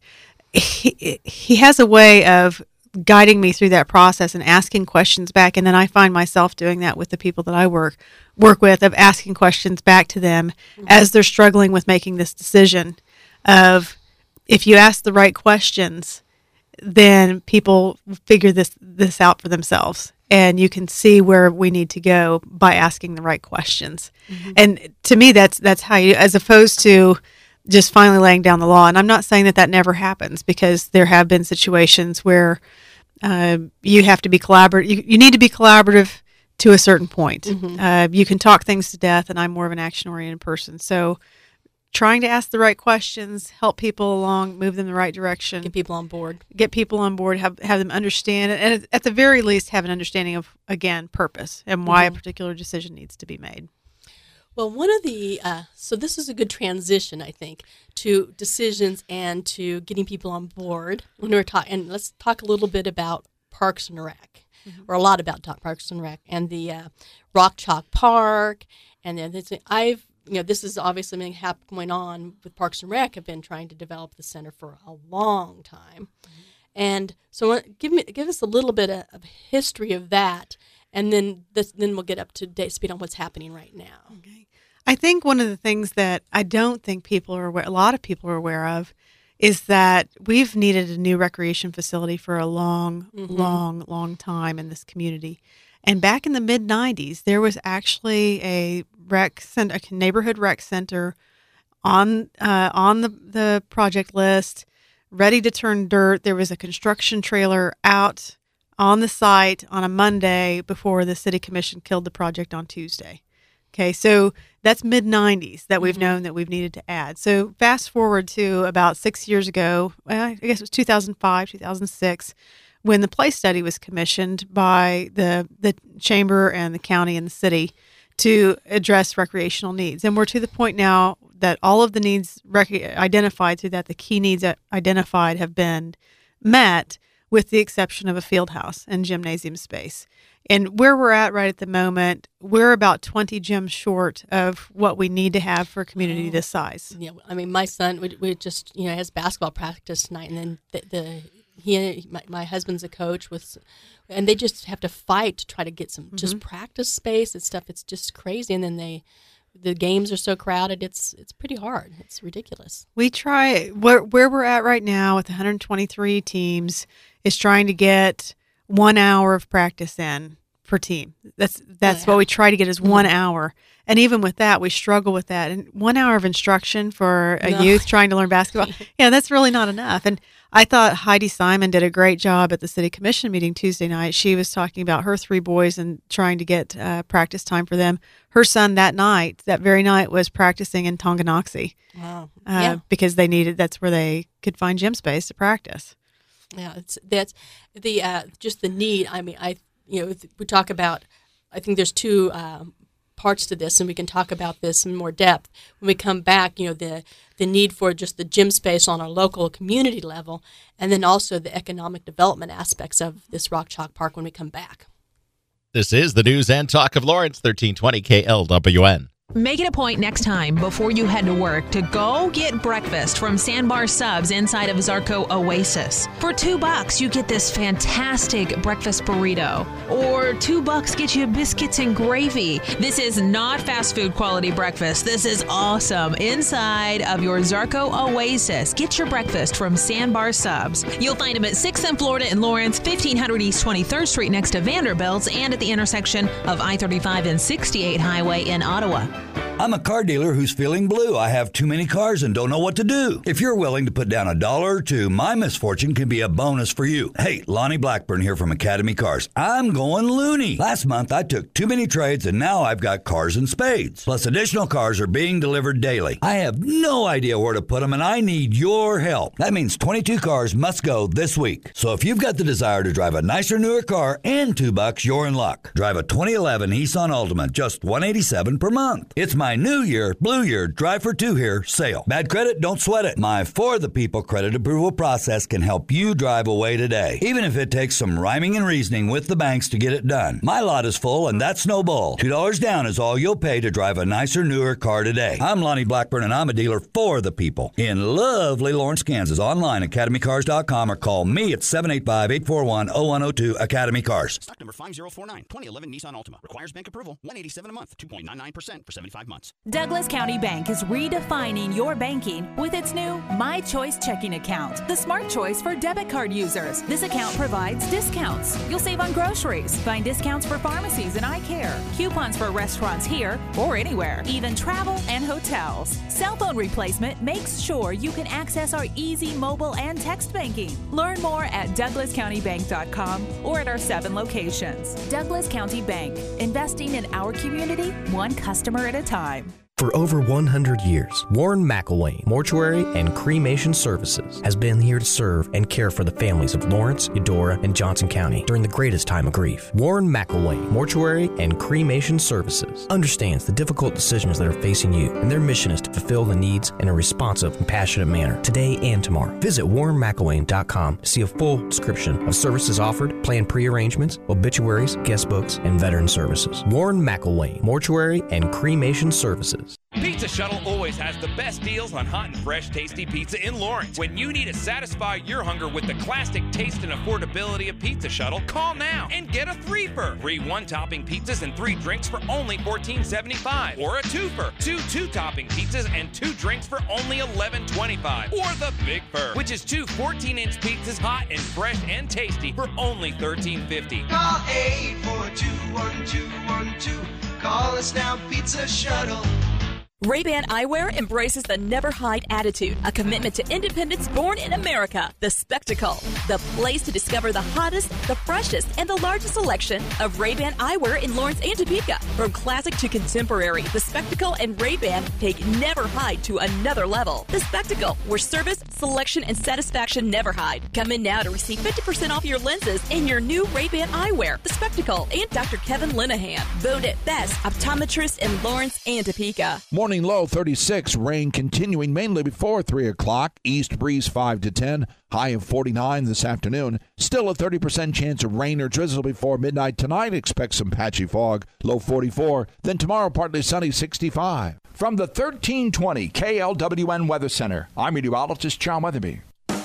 D: he he has a way of guiding me through that process and asking questions back. And then I find myself doing that with the people that I work work with, of asking questions back to them mm-hmm. as they're struggling with making this decision of, if you ask the right questions, then people figure this, this out for themselves. And you can see where we need to go by asking the right questions. Mm-hmm. And to me, that's, that's how you, as opposed to just finally laying down the law. And I'm not saying that that never happens, because there have been situations where uh, you have to be collaborative. You, you need to be collaborative to a certain point. Mm-hmm. Uh, you can talk things to death, and I'm more of an action-oriented person. So trying to ask the right questions, help people along, move them in the right direction.
C: Get people on board.
D: Get people on board, have have them understand, and at the very least have an understanding of, again, purpose and why mm-hmm. a particular decision needs to be made.
C: Well, one of the, uh, so this is a good transition, I think, to decisions and to getting people on board. When we're talking, and let's talk a little bit about Parks and Rec, mm-hmm. or a lot about Parks and Rec, and the uh, Rock Chalk Park, and then this, I've, you know, this is obviously something hap- going on with Parks and Rec. I've been trying to develop the center for a long time, mm-hmm. and so give me, give us a little bit of, of history of that. And then this, then we'll get up to date speed on what's happening right now.
D: Okay. I think one of the things that I don't think people are aware, a lot of people are aware of, is that we've needed a new recreation facility for a long, mm-hmm. long, long time in this community. And back in the mid nineties, there was actually a rec center, a neighborhood rec center on uh, on the, the project list, ready to turn dirt. There was a construction trailer out on the site on a Monday before the city commission killed the project on Tuesday. Okay, so that's mid nineties that we've
C: Mm-hmm.
D: known that we've needed to add. So fast forward to about six years ago, well, I guess it was two thousand five, two thousand six, when the place study was commissioned by the the chamber and the county and the city to address recreational needs. And we're to the point now that all of the needs rec- identified through that, the key needs identified have been met, with the exception of a field house and gymnasium space. And where we're at right at the moment, we're about twenty gyms short of what we need to have for a community this size.
C: Yeah, I mean, my son, we, we just, you know, has basketball practice tonight, and then the, the he, my, my husband's a coach with, and they just have to fight to try to get some just practice space and stuff. It's just crazy, and then they, the games are so crowded. It's it's pretty hard. It's ridiculous.
D: We try where where we're at right now with one hundred twenty-three teams is trying to get one hour of practice in per team. That's that's
C: Yeah.
D: what we try to get is one hour. And even with that, we struggle with that. And one hour of instruction for a
C: No.
D: youth trying to learn basketball, yeah, that's really not enough. And I thought Heidi Simon did a great job at the city commission meeting Tuesday night. She was talking about her three boys and trying to get uh, practice time for them. Her son that night, that very night, was practicing in Tonganoxie
C: Wow.
D: uh,
C: yeah.
D: because they needed, that's where they could find gym space to practice.
C: Yeah, it's that's the uh, just the need. I mean, I you know we talk about. I think there's two um, parts to this, and we can talk about this in more depth when we come back. You know, the the need for just the gym space on a local community level, and then also the economic development aspects of this Rock Chalk Park when we come back.
B: This is the news and talk of Lawrence, thirteen twenty K L W N.
L: Make it a point next time before you head to work to go get breakfast from Sandbar Subs inside of Zarco Oasis. For two bucks, you get this fantastic breakfast burrito. Or two bucks get you biscuits and gravy. This is not fast food quality breakfast. This is awesome inside of your Zarco Oasis. Get your breakfast from Sandbar Subs. You'll find them at sixth and Florida in Lawrence, fifteen hundred East twenty-third Street next to Vanderbilt's, and at the intersection of I thirty-five and sixty-eight Highway in Ottawa.
M: I'm a car dealer who's feeling blue. I have too many cars and don't know what to do. If you're willing to put down a dollar or two, my misfortune can be a bonus for you. Hey, Lonnie Blackburn here from Academy Cars. I'm going loony. Last month, I took too many trades and now I've got cars in spades. Plus, additional cars are being delivered daily. I have no idea where to put them and I need your help. That means twenty-two cars must go this week. So if you've got the desire to drive a nicer, newer car and two bucks, you're in luck. Drive a twenty eleven Nissan Altima, just one hundred eighty-seven dollars per month. It's my new year, blue year, drive for two here sale. Bad credit? Don't sweat it. My For the People credit approval process can help you drive away today, even if it takes some rhyming and reasoning with the banks to get it done. My lot is full and that's no bull. two dollars down is all you'll pay to drive a nicer, newer car today. I'm Lonnie Blackburn and I'm a dealer for the people in lovely Lawrence, Kansas. Online, academy cars dot com or call me at seven eight five, eight four one, zero one zero two Academy Cars.
J: Stock number five zero four nine, twenty eleven Nissan Altima. Requires bank approval. one hundred eighty-seven dollars a month. two point nine nine percent for seventy-five months.
I: Douglas County Bank is redefining your banking with its new My Choice checking account, the smart choice for debit card users. This account provides discounts. You'll save on groceries, find discounts for pharmacies and eye care, coupons for restaurants here or anywhere, even travel and hotels. Cell phone replacement makes sure you can access our easy mobile and text banking. Learn more at douglas county bank dot com or at our seven locations. Douglas County Bank, investing in our community, one customer at a time.
N: For over one hundred years, Warren McElwain Mortuary and Cremation Services has been here to serve and care for the families of Lawrence, Eudora, and Johnson County during the greatest time of grief. Warren McElwain Mortuary and Cremation Services understands the difficult decisions that are facing you, and their mission is to fulfill the needs in a responsive and passionate manner today and tomorrow. Visit warren mcelwain dot com to see a full description of services offered, planned pre-arrangements, obituaries, guest books, and veteran services. Warren McElwain Mortuary and Cremation Services.
F: Pizza Shuttle always has the best deals on hot and fresh, tasty pizza in Lawrence. When you need to satisfy your hunger with the classic taste and affordability of Pizza Shuttle, call now and get a threefer. Three one-topping pizzas and three drinks for only fourteen seventy-five, or a twofer, two two-topping pizzas and two drinks for only eleven twenty-five, or the Big Fur, which is two fourteen-inch pizzas, hot and fresh and tasty for only thirteen fifty.
O: Call eight four two, one two one two. Call us now, Pizza Shuttle.
I: Ray-Ban Eyewear embraces the never hide attitude, a commitment to independence born in America. The Spectacle, the place to discover the hottest, the freshest, and the largest selection of Ray-Ban eyewear in Lawrence and Topeka. From classic to contemporary, the Spectacle and Ray-Ban take never hide to another level. The Spectacle, where service, selection, and satisfaction never hide. Come in now to receive fifty percent off your lenses and your new Ray-Ban eyewear. The Spectacle and Doctor Kevin Linehan, voted best optometrist in Lawrence and Topeka.
E: Morning low thirty-six, rain continuing mainly before three o'clock. East breeze five to ten, high of forty-nine this afternoon. Still a thirty percent chance of rain or drizzle before midnight tonight. Expect some patchy fog, low forty-four. Then tomorrow partly sunny, sixty-five. From the thirteen twenty K L W N Weather Center, I'm meteorologist John Weatherby.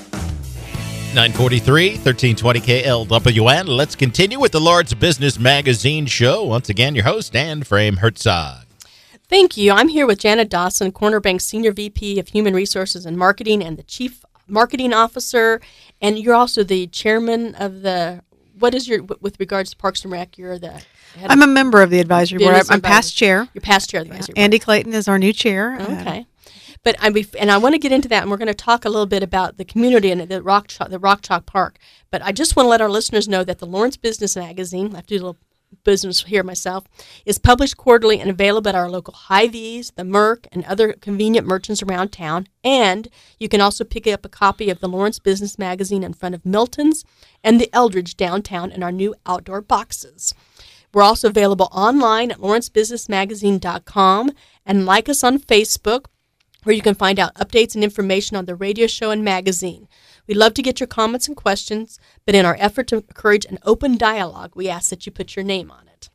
B: nine forty-three, thirteen twenty K L W N. Let's continue with the Lawrence Business Magazine show. Once again, your host, Ann Frame Herzog.
C: Thank you. I'm here with Janet Dawson, Corner Bank's Senior V P of Human Resources and Marketing and the Chief Marketing Officer. And you're also the chairman of the, what is your, with regards to Parks and Rec, you're the head
D: I'm a member of the advisory board. I'm, I'm past chair.
C: You're past chair of the advisory
D: yeah.
C: board.
D: Andy Clayton is our new chair.
C: Okay. But I and I want to get into that, and we're going to talk a little bit about the community and the Rock Chalk, the Rock Chalk Park. But I just want to let our listeners know that the Lawrence Business Magazine, I have to do a little business here myself, is published quarterly and available at our local Hy-Vees, the Merc, and other convenient merchants around town. And you can also pick up a copy of the Lawrence Business Magazine in front of Milton's and the Eldridge downtown in our new outdoor boxes. We're also available online at lawrence business magazine dot com, and like us on Facebook, where you can find out updates and information on the radio show and magazine. We'd love to get your comments and questions, but in our effort to encourage an open dialogue, we ask that you put your name on it.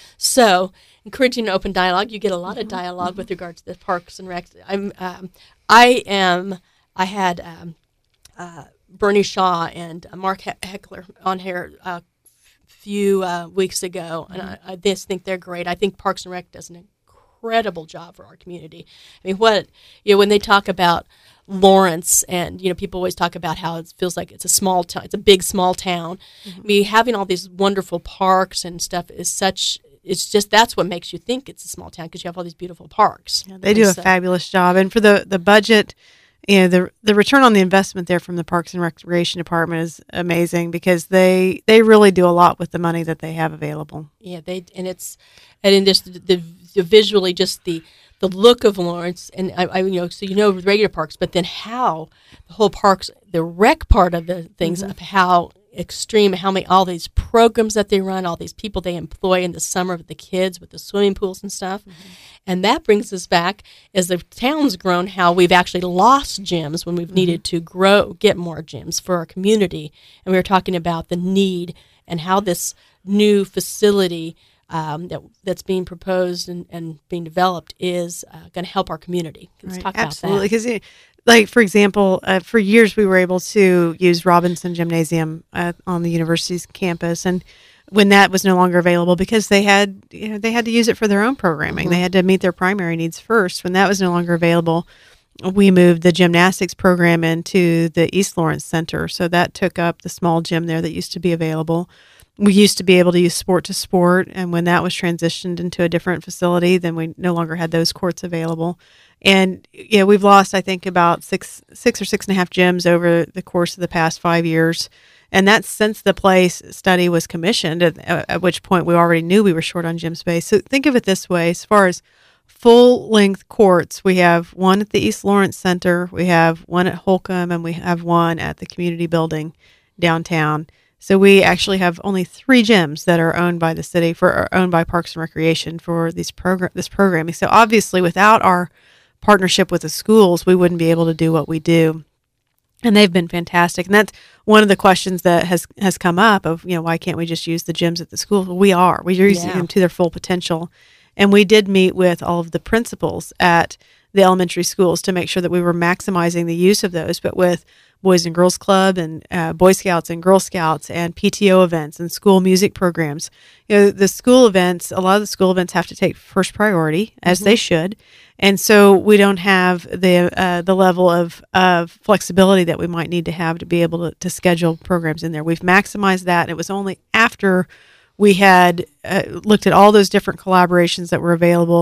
C: So, encouraging an open dialogue, you get a lot of dialogue mm-hmm. with regards to the Parks and Rec. I'm, um, I am, I had um, uh, Bernie Shaw and uh, Mark he- Heckler on here a uh, few uh, weeks ago, mm-hmm. and I, I just think they're great. I think Parks and Rec does an incredible job for our community. I mean, what, you know, when they talk about Lawrence, and you know, people always talk about how it feels like it's a small town, it's a big small town. Mm-hmm. I mean, having all these wonderful parks and stuff is such. It's just that's what makes you think it's a small town, because you have all these beautiful parks.
D: Yeah, they do and a so, fabulous job, and for the the budget, you know, the the return on the investment there from the Parks and Recreation Department is amazing, because they they really do a lot with the money that they have available.
C: Yeah, they and it's and in just the, the, the visually just the. the look of Lawrence, and I, I, you know, so you know regular parks, but then how the whole parks, the rec part of the things, mm-hmm. of how extreme, how many, all these programs that they run, all these people they employ in the summer with the kids, with the swimming pools and stuff. Mm-hmm. And that brings us back, as the town's grown, how we've actually lost gyms when we've mm-hmm. needed to grow, get more gyms for our community. And we were talking about the need and how this new facility Um, that that's being proposed and, and being developed is uh, going to help our community. Let's
D: right.
C: talk about
D: Absolutely.
C: that.
D: Because, like, for example, uh, for years we were able to use Robinson Gymnasium uh, on the university's campus, and when that was no longer available, because they had you know they had to use it for their own programming, mm-hmm. they had to meet their primary needs first. When that was no longer available, we moved the gymnastics program into the East Lawrence Center, so that took up the small gym there that used to be available. We used to be able to use sport to sport, and when that was transitioned into a different facility, then we no longer had those courts available. And yeah, we've lost, I think, about six, six or six and a half gyms over the course of the past five years, and that's since the place study was commissioned. At, at which point, we already knew we were short on gym space. So think of it this way: as far as full-length courts, we have one at the East Lawrence Center, we have one at Holcomb, and we have one at the community building downtown. So we actually have only three gyms that are owned by the city, for are owned by Parks and Recreation for these program this programming. So obviously, without our partnership with the schools, we wouldn't be able to do what we do. And they've been fantastic. And that's one of the questions that has has come up of, you know, why can't we just use the gyms at the schools? Well, we are. We're using yeah. them to their full potential. And we did meet with all of the principals at the elementary schools to make sure that we were maximizing the use of those, but with Boys and Girls Club and uh, Boy Scouts and Girl Scouts and P T O events and school music programs. You know, the school events, a lot of the school events have to take first priority, as mm-hmm. they should. And so we don't have the uh, the level of, of flexibility that we might need to have to be able to, to schedule programs in there. We've maximized that. And it was only after we had uh, looked at all those different collaborations that were available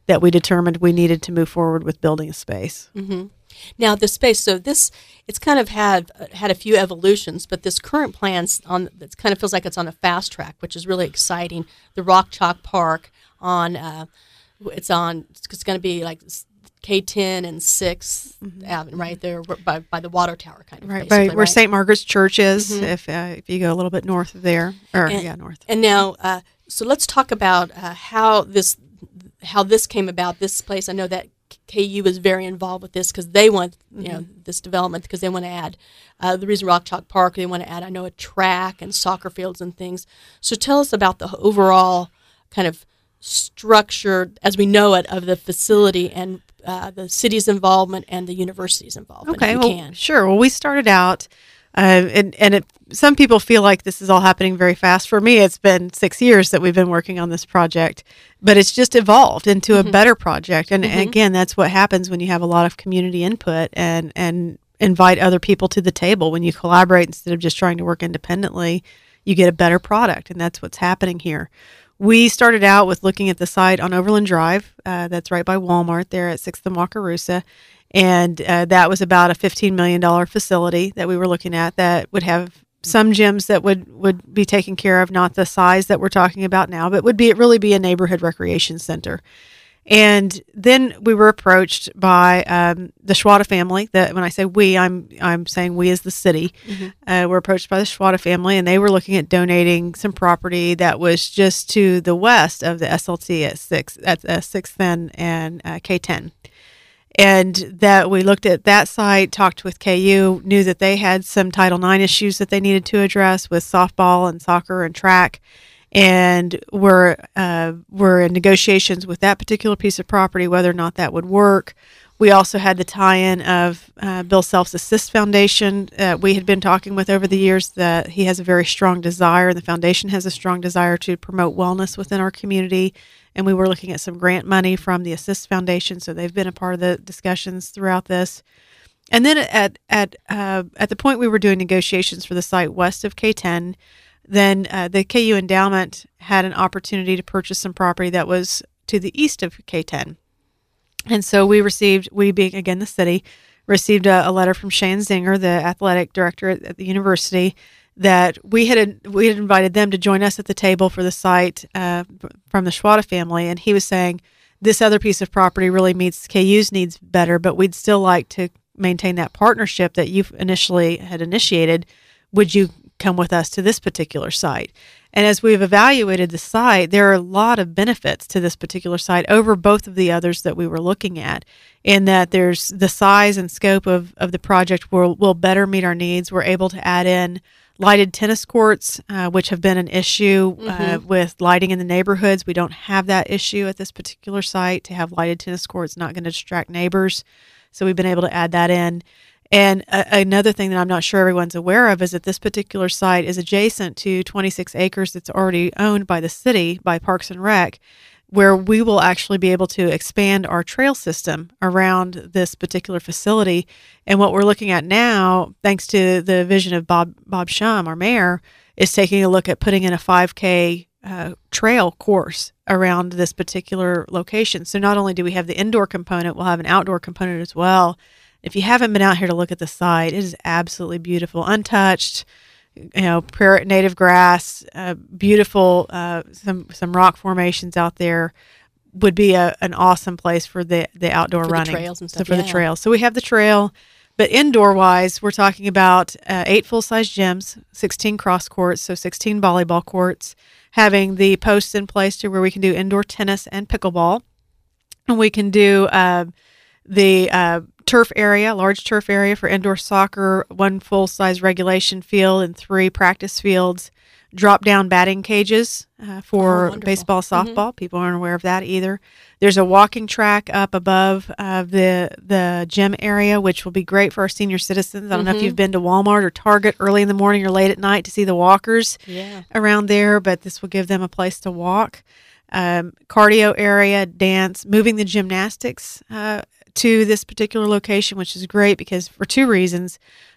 D: that we determined we needed to move forward with building a space.
C: Mm-hmm. Now the space, so this, it's kind of had had a few evolutions, but this current plan's on, it kind of feels like it's on a fast track, which is really exciting. The Rock Chalk Park on, uh, it's on, it's going to be like K ten and sixth mm-hmm. Avenue, right there by, by the water tower, kind of.
D: Right, by where
C: right?
D: Saint Margaret's Church is.
C: Mm-hmm.
D: If uh, if you go a little bit north of there, or
C: and,
D: yeah, north.
C: And now, uh, so let's talk about uh, how this how this came about. This place, I know that K U is very involved with this because they want, you mm-hmm. know, this development because they want to add uh, the reason Rock Chalk Park. They want to add, I know, a track and soccer fields and things. So tell us about the overall kind of structure as we know it of the facility and uh, the city's involvement and the university's involvement.
D: Okay,
C: if you
D: well,
C: can.
D: Sure. Well, we started out, uh, and and it, some people feel like this is all happening very fast. For me, it's been six years that we've been working on this project, but it's just evolved into mm-hmm. a better project. And,
C: mm-hmm.
D: and again, that's what happens when you have a lot of community input and and invite other people to the table. When you collaborate instead of just trying to work independently, you get a better product, and that's what's happening here. We started out with looking at the site on Overland Drive. Uh, that's right by Walmart there at sixth and Wakarusa. And uh, that was about a fifteen million dollars facility that we were looking at that would have some gyms that would, would be taken care of, not the size that we're talking about now, but would be really be a neighborhood recreation center. And then we were approached by um, the Schwada family. That when I say we, I'm I'm saying we as the city. Mm-hmm. Uh, we're approached by the Schwada family, and they were looking at donating some property that was just to the west of the S L T at sixth at uh, sixth and and uh, K ten. And that we looked at that site, talked with K U, knew that they had some Title nine issues that they needed to address with softball and soccer and track. And we're, uh, we're in negotiations with that particular piece of property, whether or not that would work. We also had the tie-in of uh, Bill Self's Assist Foundation. Uh, we had been talking with over the years that he has a very strong desire, and the foundation has a strong desire to promote wellness within our community. And we were looking at some grant money from the Assist Foundation, so they've been a part of the discussions throughout this. And then at at uh, at the point we were doing negotiations for the site west of K ten, then uh, the K U endowment had an opportunity to purchase some property that was to the east of K ten. And so we received, we being, again, the city, received a, a letter from Shane Zinger, the athletic director at, at the university, that we had we had invited them to join us at the table for the site uh, from the Schwada family. And he was saying, this other piece of property really meets K U's needs better, but we'd still like to maintain that partnership that you initially had initiated. Would you come with us to this particular site? And as we've evaluated the site, there are a lot of benefits to this particular site over both of the others that we were looking at, in that there's the size and scope of, of the project will, will better meet our needs. We're able to add in lighted tennis courts, uh, which have been an issue uh, mm-hmm. with lighting in the neighborhoods. We don't have that issue at this particular site. To have lighted tennis courts, not going to distract neighbors. So we've been able to add that in. And a, another thing that I'm not sure everyone's aware of is that this particular site is adjacent to twenty-six acres that's already owned by the city, by Parks and Rec, where we will actually be able to expand our trail system around this particular facility. And what we're looking at now, thanks to the vision of Bob Bob Shum, our mayor, is taking a look at putting in a five K uh, trail course around this particular location. So not only do we have the indoor component, we'll have an outdoor component as well. If you haven't been out here to look at the site, it is absolutely beautiful, untouched, you know, prairie native grass, uh, beautiful, uh, some some rock formations out there. Would be a, an awesome place for the, the outdoor
C: for
D: running.
C: The trails and stuff.
D: So for
C: yeah.
D: the trails. So we have the trail, but indoor-wise, we're talking about uh, eight full-size gyms, sixteen cross courts, so sixteen volleyball courts, having the posts in place to where we can do indoor tennis and pickleball. And we can do uh, the uh, turf area, large turf area for indoor soccer, one full-size regulation field and three practice fields, drop-down batting cages uh, for
C: oh,
D: baseball, softball.
C: Mm-hmm.
D: People aren't aware of that either. There's a walking track up above uh, the the gym area, which will be great for our senior citizens. I don't mm-hmm. know if you've been to Walmart or Target early in the morning or late at night to see the walkers
C: yeah.
D: around there, but this will give them a place to walk. Um, cardio area, dance, moving the gymnastics uh, to this particular location, which is great because for two reasons.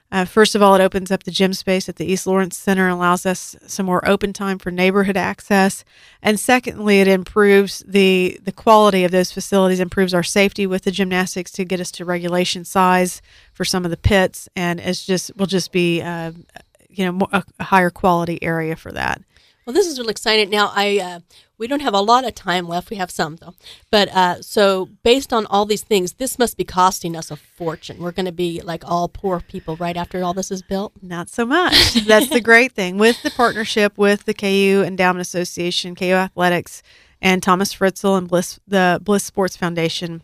D: Uh, first of all, it opens up the gym space at the East Lawrence Center and allows us some more open time for neighborhood access. And secondly, it improves the, the quality of those facilities, improves our safety with the gymnastics to get us to regulation size for some of the pits, and it's just will just be uh, you know more, a, a higher quality area for that.
C: Well, this is really exciting. Now, I uh, we don't have a lot of time left. We have some, though. But uh, so based on all these things, this must be costing us a fortune. We're going to be like all poor people right after all this is built?
D: Not so much. That's the great thing. With the partnership with the K U Endowment Association, K U Athletics, and Thomas Fritzl and Bliss, the Bliss Sports Foundation,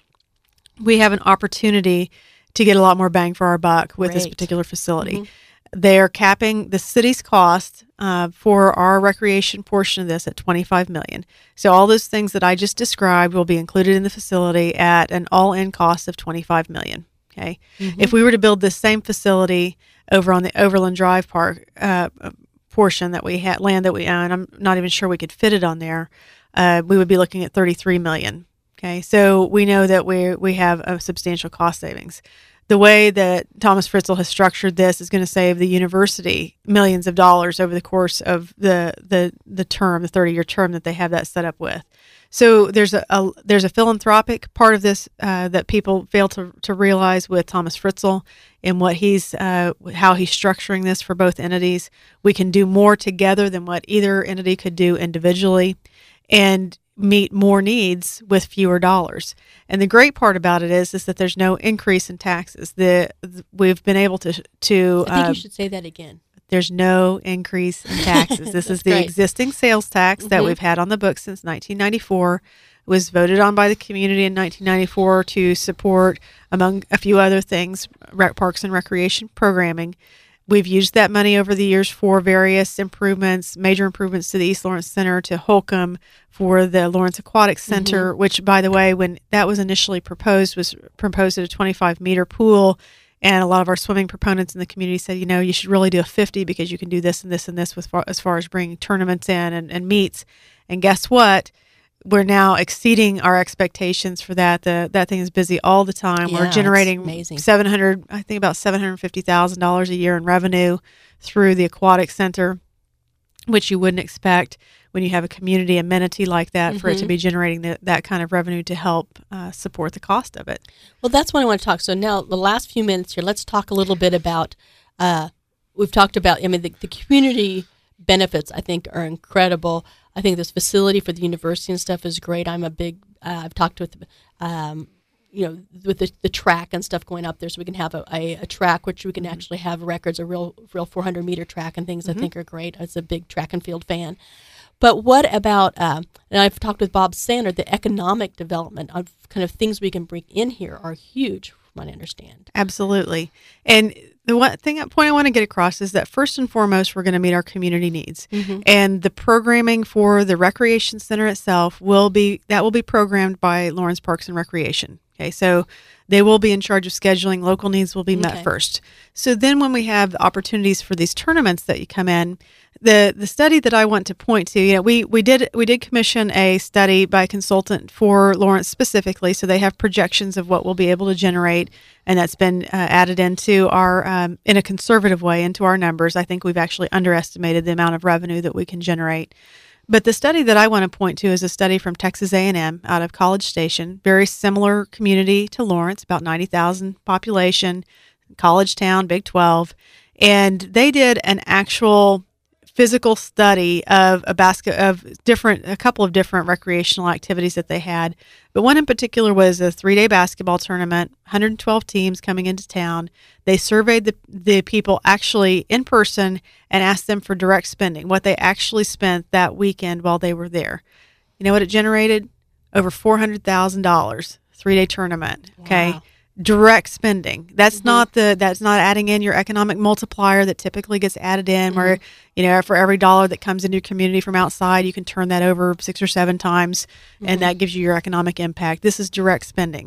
D: we have an opportunity to get a lot more bang for our buck with
C: Great.
D: this particular facility.
C: Mm-hmm.
D: They are capping the city's cost uh, for our recreation portion of this at twenty-five million dollars. So all those things that I just described will be included in the facility at an all-in cost of twenty-five million dollars. Okay,
C: Mm-hmm.
D: if we were to build this same facility over on the Overland Drive Park uh, portion that we had, land that we own, I'm not even sure we could fit it on there. Uh, we would be looking at thirty-three million dollars. Okay, so we know that we we have a substantial cost savings. The way that Thomas Fritzl has structured this is going to save the university millions of dollars over the course of the the the term, the thirty-year term that they have that set up with. So there's a, a there's a philanthropic part of this uh, that people fail to to realize with Thomas Fritzl and what he's uh, how he's structuring this for both entities. We can do more together than what either entity could do individually, and meet more needs with fewer dollars. And the great part about it is is that there's no increase in taxes. The, the we've been able to to.
C: I think
D: uh,
C: you should say that again.
D: There's no increase in taxes. This is the
C: great.
D: existing sales tax that
C: Mhm.
D: we've had on the books since nineteen ninety-four. It was voted on by the community in nineteen ninety-four to support, among a few other things, rec parks and recreation programming. We've used that money over the years for various improvements, major improvements to the East Lawrence Center, to Holcomb, for the Lawrence Aquatic Center,
C: Mm-hmm.
D: which, by the way, when that was initially proposed, was proposed at a twenty-five meter pool. And a lot of our swimming proponents in the community said, you know, you should really do a fifty because you can do this and this and this with far, as far as bringing tournaments in and, and meets. And guess what? We're now exceeding our expectations for that. The that thing is busy all the time.
C: Yeah,
D: We're
C: it's
D: generating
C: amazing.
D: seven hundred, I think about seven hundred fifty thousand dollars a year in revenue through the Aquatic Center, which you wouldn't expect when you have a community amenity like that for it to
C: Mhm.
D: be generating the, that kind of revenue to help uh, support the cost of it.
C: Well, that's what I want to talk. So now the last few minutes here, let's talk a little bit about, uh, we've talked about, I mean, the, the community benefits, I think, are incredible. I think this facility for the university and stuff is great. I'm a big, uh, I've talked with, um, you know, with the, the track and stuff going up there, so we can have a, a, a track which we can actually have records, a real real four hundred meter track and things.
D: Mhm.
C: I think are great. As a big track and field fan. But what about, uh, and I've talked with Bob Sander, the economic development of kind of things we can bring in here are huge, from what I understand.
D: Absolutely. And the one thing, point I want to get across is that first and foremost, we're going to meet our community needs.
C: Mhm.
D: And the programming for the recreation center itself will be, that will be programmed by Lawrence Parks and Recreation. Okay, so they will be in charge of scheduling. Local needs will be met
C: Okay.
D: first. So then when we have the opportunities for these tournaments that you come in, the the study that I want to point to, you know, we, we did we did commission a study by a consultant for Lawrence specifically, so they have projections of what we'll be able to generate, and that's been uh, added into our, um, in a conservative way, into our numbers. I think we've actually underestimated the amount of revenue that we can generate. But the study that I want to point to is a study from Texas A and M out of College Station, very similar community to Lawrence, about ninety thousand population, college town, Big twelve. And they did an actual physical study of a basket of different, a couple of different recreational activities that they had. But one in particular was a three-day basketball tournament, one hundred twelve teams coming into town. They surveyed the, the people actually in person and asked them for direct spending, what they actually spent that weekend while they were there. You know what it generated? Over four hundred thousand dollars, three-day tournament. Okay.
C: Wow.
D: Direct spending. That's
C: Mm-hmm.
D: not the, that's not adding in your economic multiplier that typically gets added in
C: Mm-hmm.
D: where, you know, for every dollar that comes into your community from outside, you can turn that over six or seven times,
C: Mm-hmm.
D: and that gives you your economic impact. This is direct spending.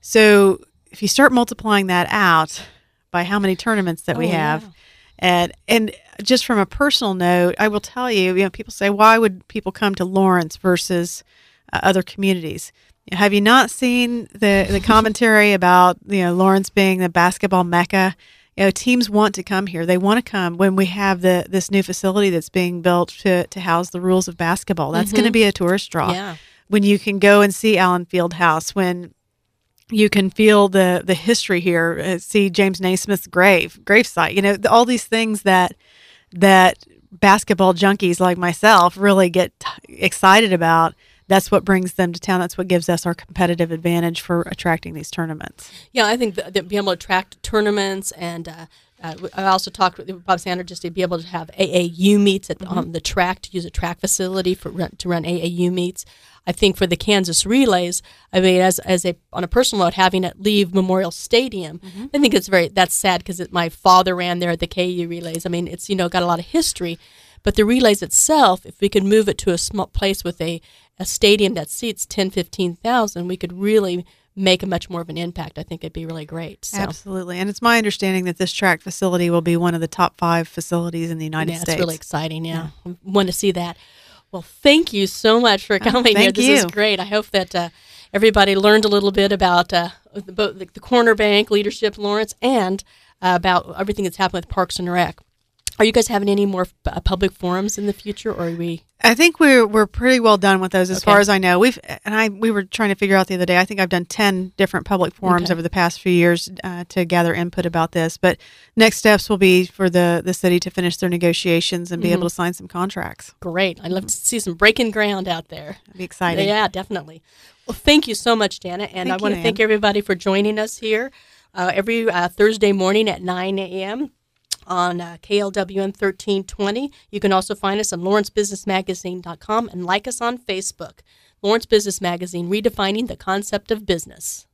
D: So if you start multiplying that out by how many tournaments that we
C: Oh,
D: have,
C: yeah.
D: and and just from a personal note, I will tell you, you know, people say, why would people come to Lawrence versus uh, other communities? Have you not seen the, the commentary about, you know, Lawrence being the basketball mecca? you know, teams want to come here. They want to come when we have the this new facility that's being built to, to house the Rules of Basketball. That's
C: Mhm.
D: going to be a tourist draw.
C: Yeah.
D: When you can go and see Allen Fieldhouse, when you can feel the the history here, uh, see James Naismith's grave, gravesite, you know, th- all these things that that basketball junkies like myself really get t- excited about. That's what brings them to town. That's what gives us our competitive advantage for attracting these tournaments.
C: Yeah, I think that, that being able to attract tournaments, and uh, uh, I also talked with Bob Sander just to be able to have A A U meets at
D: Mm-hmm.
C: um, the track, to use a track facility for run, to run A A U meets. I think for the Kansas relays, I mean, as as a on a personal note, having it leave Memorial Stadium,
D: Mm-hmm.
C: I think it's very that's sad because my father ran there at the K U relays. I mean, it's you know got a lot of history, but the relays itself, if we could move it to a small place with a a stadium that seats ten, fifteen thousand, we could really make a much more of an impact. I think it'd be really great. So.
D: Absolutely. And it's my understanding that this track facility will be one of the top five facilities in the United
C: yeah,
D: States.
C: It's really exciting. Yeah. yeah. I want to see that. Well, thank you so much for coming
D: oh,
C: here. This
D: you.
C: is great. I hope that uh, everybody learned a little bit about uh, the, the, the Corner Bank Leadership Lawrence and uh, about everything that's happened with Parks and Rec. Are you guys having any more uh, public forums in the future, or are we?
D: I think we're we're pretty well done with those, as
C: Okay.
D: far as I know. We've and I we were trying to figure out the other day. I think I've done ten different public forums
C: Okay.
D: over the past few years uh, to gather input about this. But next steps will be for the the city to finish their negotiations and be
C: Mhm.
D: able to sign some contracts.
C: Great. I'd love to see some breaking ground out there.
D: That'd be exciting.
C: Yeah, definitely. Well, thank you so much, Dana. And
D: Thank
C: I want
D: you,
C: to thank
D: Ann.
C: everybody for joining us here uh, every uh, Thursday morning at nine a.m. on uh, K L W N thirteen twenty. You can also find us on Lawrence Business Magazine dot com and like us on Facebook. Lawrence Business Magazine, redefining the concept of business.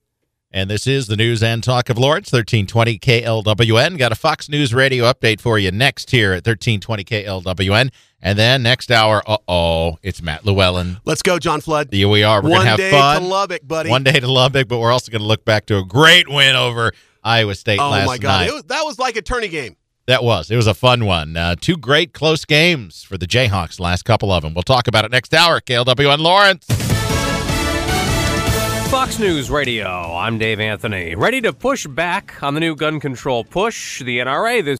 B: And this is the News and Talk of Lawrence, thirteen twenty K L W N. Got a Fox News Radio update for you next here at thirteen twenty K L W N. And then next hour, uh-oh, it's Matt Llewellyn.
O: Let's go, John Flood.
B: Here we are. We're
O: One
B: going to have
O: day
B: fun.
O: to Lubbock, buddy.
B: One day to Lubbock, but we're also going to look back to a great win over Iowa State
O: Oh,
B: last
O: my God.
B: night.
O: It was, that was like a tourney game.
B: That was. It was a fun one. Uh, two great close games for the Jayhawks, last couple of them. We'll talk about it next hour. K L W N Lawrence.
A: Fox News Radio. I'm Dave Anthony. Ready to push back on the new gun control push. The N R A this